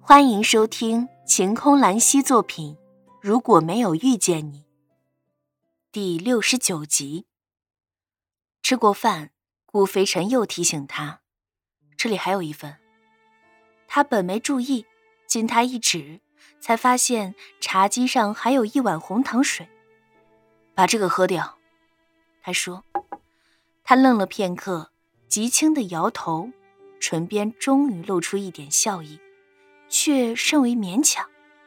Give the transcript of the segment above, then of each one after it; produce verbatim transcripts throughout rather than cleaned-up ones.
欢迎收听晴空兰溪作品《如果没有遇见你》第六十九集。吃过饭，顾飞尘又提醒他，这里还有一份。他本没注意，经他一指，才发现茶几上还有一碗红糖水。把这个喝掉，他说。他愣了片刻，极轻地摇头，唇边终于露出一点笑意，却甚为勉强。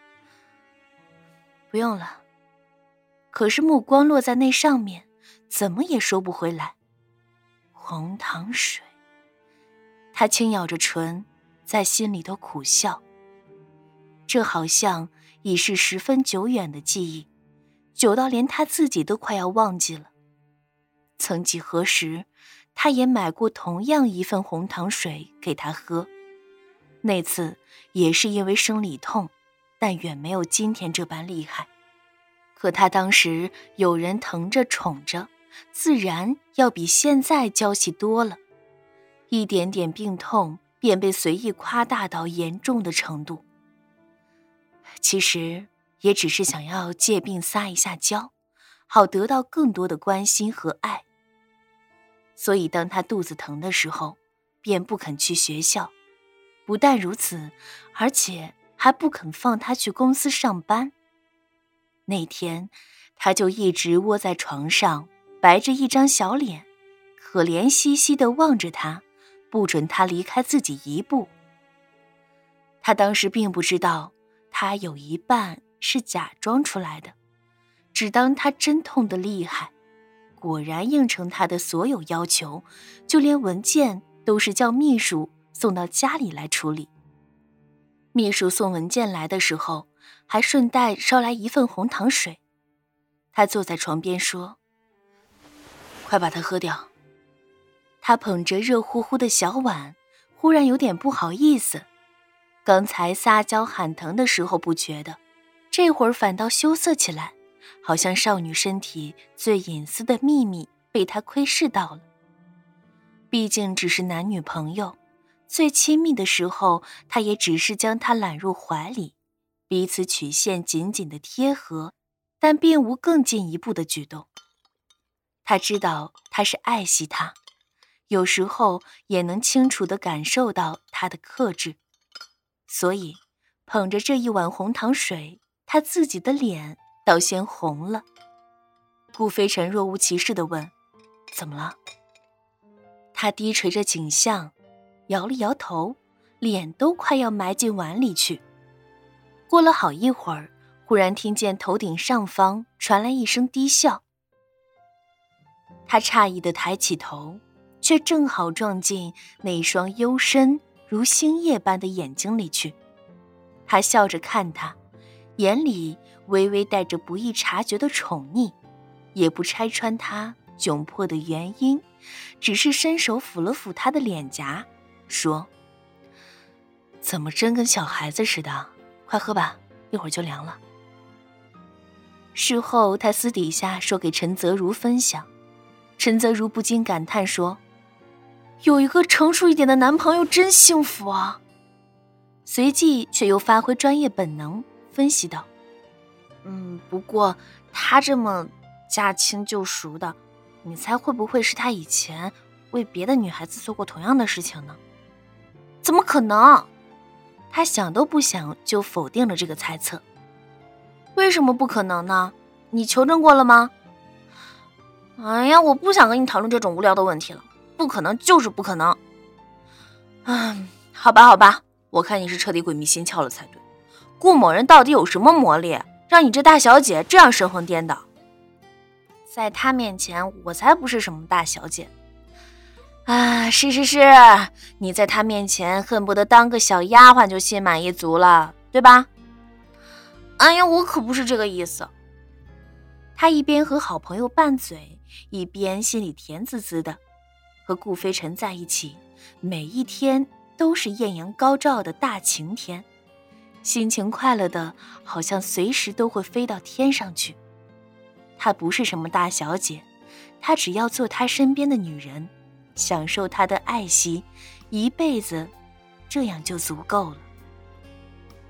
不用了。可是目光落在那上面，怎么也收不回来。红糖水。他轻咬着唇，在心里头苦笑。这好像已是十分久远的记忆，久到连他自己都快要忘记了。曾几何时，他也买过同样一份红糖水给他喝。那次也是因为生理痛，但远没有今天这般厉害。可他当时有人疼着宠着，自然要比现在娇气多了。一点点病痛便被随意夸大到严重的程度。其实也只是想要借病撒一下娇，好得到更多的关心和爱。所以当他肚子疼的时候，便不肯去学校。不但如此，而且还不肯放他去公司上班。那天，他就一直窝在床上，白着一张小脸，可怜兮兮地望着他，不准他离开自己一步。他当时并不知道，他有一半是假装出来的，只当他真痛得厉害。果然应承他的所有要求，就连文件都是叫秘书送到家里来处理。秘书送文件来的时候，还顺带捎来一份红糖水。他坐在床边说：“快把它喝掉。”他捧着热乎乎的小碗，忽然有点不好意思。刚才撒娇喊疼的时候不觉得，这会儿反倒羞涩起来，好像少女身体最隐私的秘密被他窥视到了。毕竟只是男女朋友，最亲密的时候，他也只是将她揽入怀里，彼此曲线紧紧的贴合，但并无更进一步的举动。他知道他是爱惜她，有时候也能清楚地感受到他的克制。所以捧着这一碗红糖水，他自己的脸倒先红了。顾飞尘若无其事地问：“怎么了？”他低垂着颈项，摇了摇头，脸都快要埋进碗里去。过了好一会儿，忽然听见头顶上方传来一声低笑。他诧异地抬起头，却正好撞进那双幽深如星夜般的眼睛里去。他笑着看他，眼里微微带着不易察觉的宠溺，也不拆穿他窘迫的原因，只是伸手抚了抚他的脸颊，说：“怎么真跟小孩子似的？快喝吧，一会儿就凉了。”事后他私底下说给陈泽如分享，陈泽如不禁感叹说：“有一个成熟一点的男朋友真幸福啊。”随即却又发挥专业本能分析道：“嗯，不过他这么驾轻就熟的，你猜会不会是他以前为别的女孩子做过同样的事情呢？”“怎么可能？”他想都不想就否定了这个猜测。“为什么不可能呢？你求证过了吗？”“哎呀，我不想跟你讨论这种无聊的问题了，不可能就是不可能。”“嗯，好吧好吧，我看你是彻底鬼迷心窍了才对。顾某人到底有什么魔力，让你这大小姐这样神魂颠倒？在他面前，我才不是什么大小姐。啊，是是是，你在他面前恨不得当个小丫鬟就心满意足了，对吧？”“哎呀，我可不是这个意思。”他一边和好朋友拌嘴，一边心里甜滋滋的。和顾飞尘在一起，每一天都是艳阳高照的大晴天，心情快乐的好像随时都会飞到天上去。她不是什么大小姐，她只要做他身边的女人，享受他的爱惜，一辈子这样就足够了。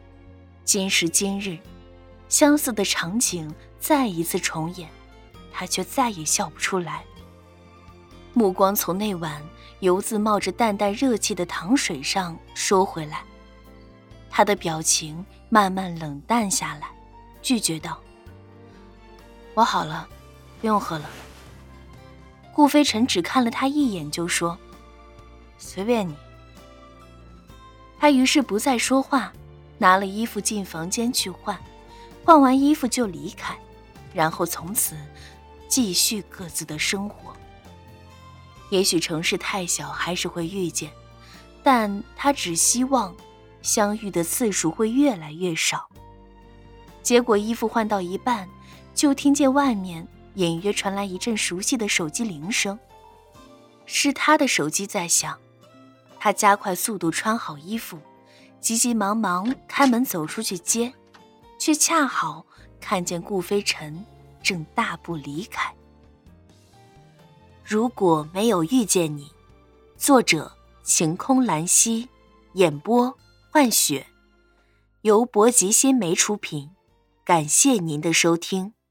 今时今日，相似的场景再一次重演，他却再也笑不出来。目光从那碗犹自冒着淡淡热气的糖水上收回来，他的表情慢慢冷淡下来，拒绝道：我好了，不用喝了。顾飞尘只看了他一眼就说：随便你。他于是不再说话，拿了衣服进房间去换，换完衣服就离开，然后从此继续各自的生活。也许城市太小，还是会遇见，但他只希望相遇的次数会越来越少。结果衣服换到一半，就听见外面隐约传来一阵熟悉的手机铃声，是他的手机在响。他加快速度穿好衣服，急急忙忙开门走出去接，却恰好看见顾飞尘正大步离开。如果没有遇见你，作者晴空兰溪，演播幻雪，由博吉新媒出品，感谢您的收听。